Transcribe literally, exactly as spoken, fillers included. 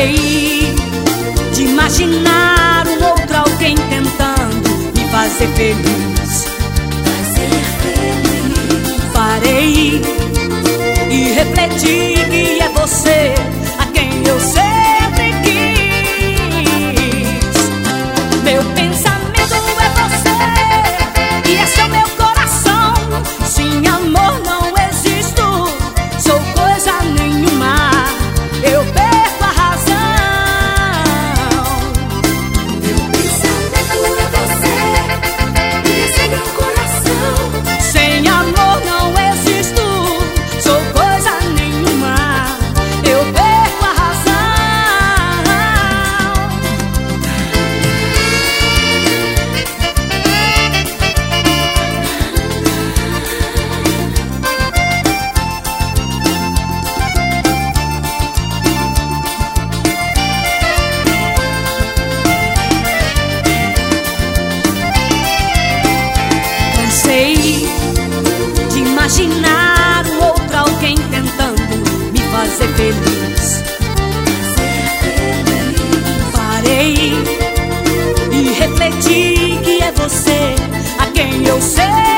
Cansei de imaginar um outro alguém tentando me fazer feliz. Fazer feliz. Parei e refleti que é você a quem eu sempre quis. Meu pensamento é você e esse é o meu coração. Sem amor não existo, sou coisa nenhuma, eu perco a razão. Meu pensamento é você e esse é meu coração. Sem amor não existo, sou coisa nenhuma, eu perco a razão. Cansei de imaginar um outro alguém tentando me fazer feliz. Fazer feliz. Parei e refleti que é você a quem eu sei